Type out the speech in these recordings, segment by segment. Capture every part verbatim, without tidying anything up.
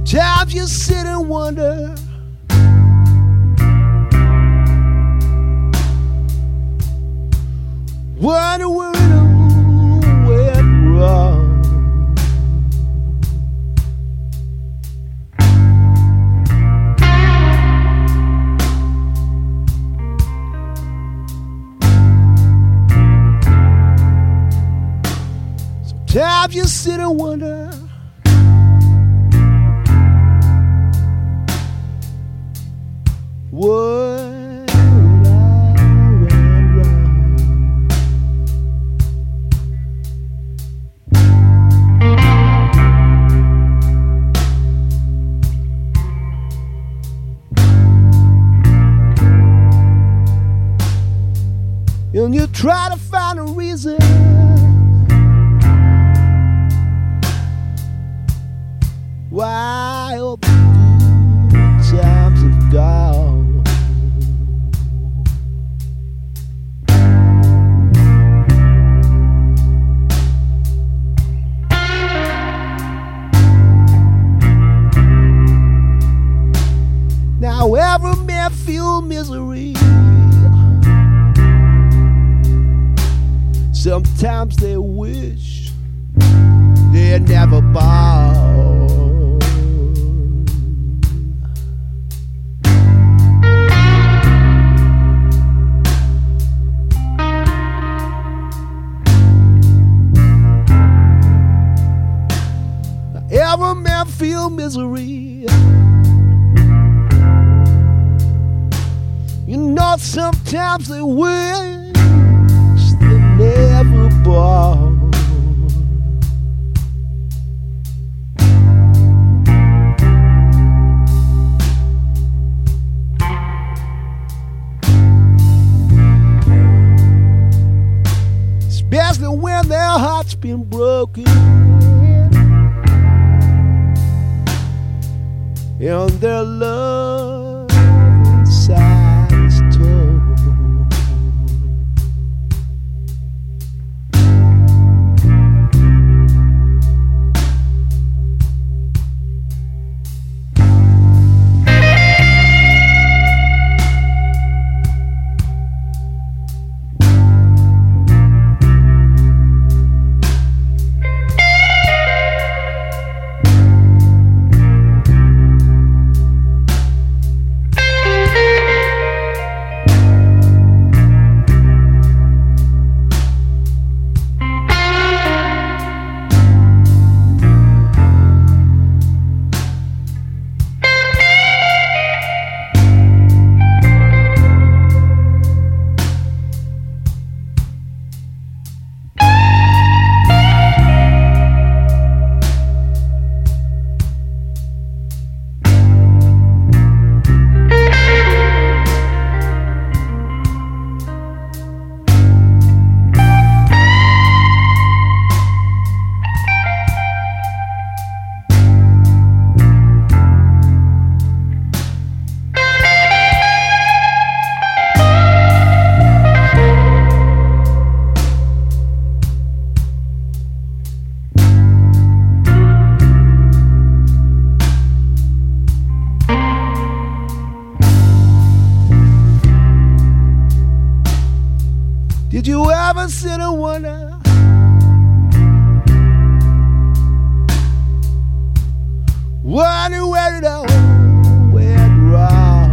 Sometimes you sit and wonder wonder where it all went wrong. Sometimes you sit and wonder what I went wrong. And you try to find a reason why all the good times have gone. Now every man feel misery. Sometimes they wish they had never born. Now every man feel misery. You know, sometimes they wish they never born. Especially when their heart's been broken and their love inside is torn. Did you ever sit and wonder wonder where it all went wrong?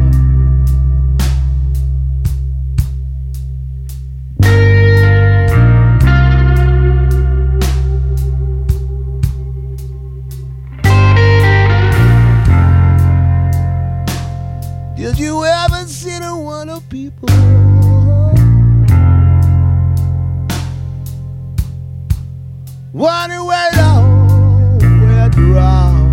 Did you ever sit and wonder, people, wonder where it all went wrong?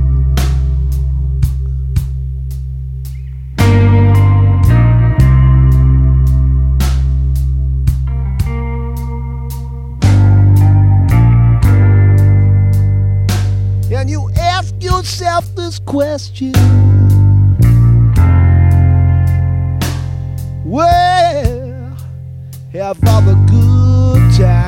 And you ask yourself this question: where have all the good times